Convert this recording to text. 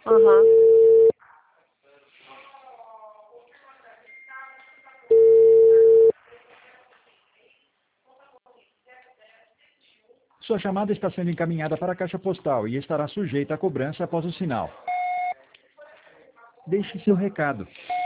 Aham. Sua chamada está sendo encaminhada para a caixa postal e estará sujeita a cobrança após o sinal. Deixe seu recado.